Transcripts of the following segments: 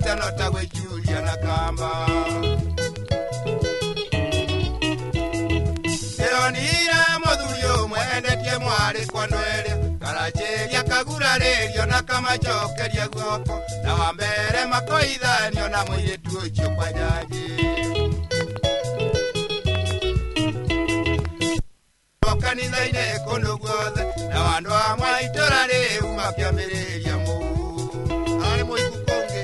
Julia notagwe Julia na kamba Eronira modhuyo mwendetie mwari kwa nwele Karacheria kagura rerio na kamachokeria guoko Na wambere makoithanio na muiretu ucio kwa jaji Kanitha-inĩ kũndũ guothe na andũ a mwaitũra rĩu makĩambĩrĩria harĩ mũiku kũngĩ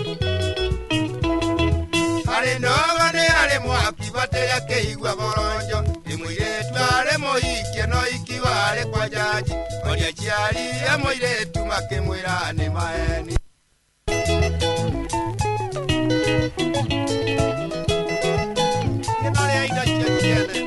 harĩ ndogo nĩ harĩ mwaki batĩrĩa kĩigua boronjo mũirĩtu arĩ mũhikie no iki warĩ kwa jaji oria aciari a mũirĩtu makĩmwĩra nĩ maeni nĩmarĩa indo cia ciene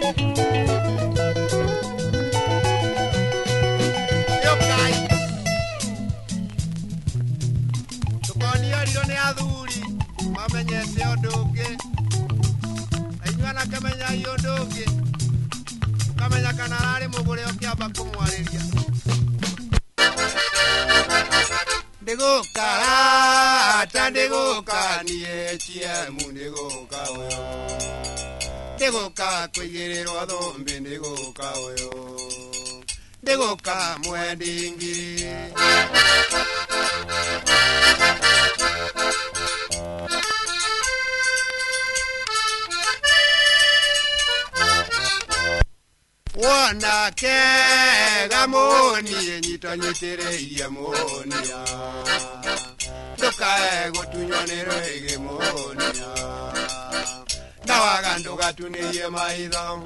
Mamenyete odonge Ainywana kamenya yodonge Kamenya kanarari mugure okiamba kumwariria Ndigukara ata ndigukanie chiemu ndiguka uyo Ndiguka kuigirirwo thumbi ndiguka uyo Ndiguka mwendi ngiri Wona kega moni nyitanyitireirie monia Ndukae gutunywo nĩ rwĩgĩ monia Na waga ndũgatunĩrie maitho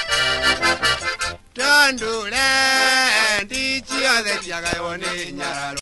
Tandũre ndi ciothe ciagaywo nĩ nyararo